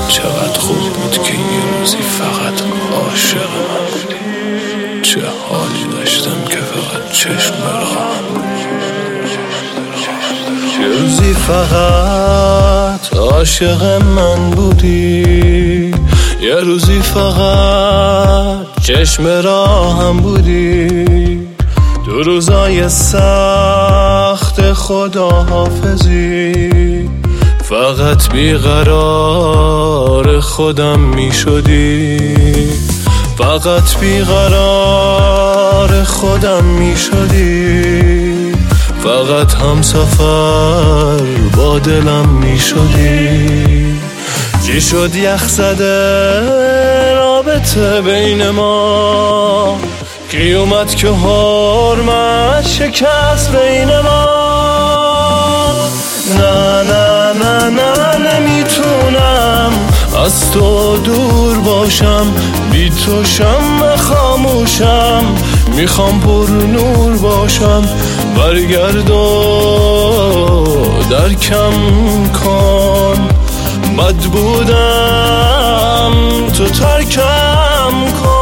چقدر خوب بود که یه روزی فقط عاشق من بودی. چه حالی داشتم که فقط چشم راهم. یه روزی فقط عاشق من بودی، یه روزی فقط چشم راهم بودی. دو روزای سخت خداحافظی، فقط بیقرار خودم می شدی، فقط بیقرار خودم می شدی، فقط همسفر با دلم می شدی. چی شد یخ زده رابطه بین ما، کی اومد که حرمت شکست بین ما. نه نه نه نه نمیتونم از تو دور باشم، بی تو شمع خاموشم، میخوام پر نور باشم. برگرد و درکم کن، بد بودم تو ترکم کن.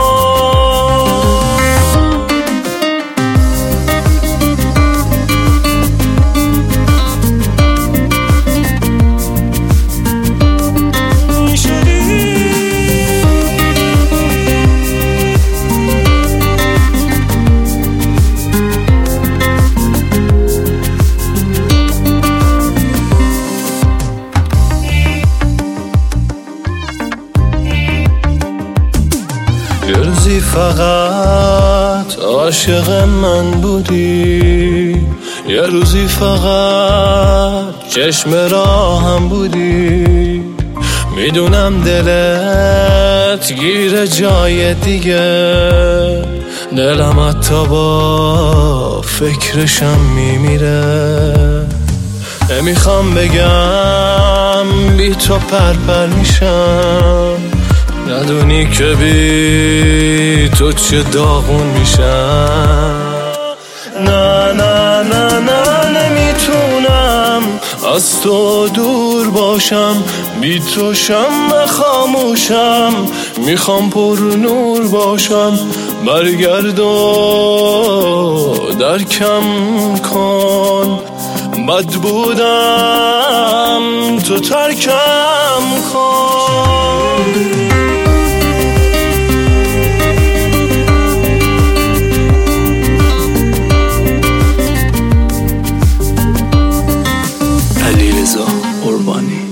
یه روزی فقط عاشق من بودی، یه روزی فقط چشم راهم بودی. میدونم دلت گیر جای دیگه، دلم حتی با فکرشم میمیره. نمیخوام بگم بی تو پرپر میشم، ندونی که بی تو چه داغون میشم. نه نه نه نه نمیتونم از تو دور باشم، بی تو شمع خاموشم، میخوام پر نور باشم. برگرد و درکم کن، بد بودم تو ترکم کن. علیرضا قربانی.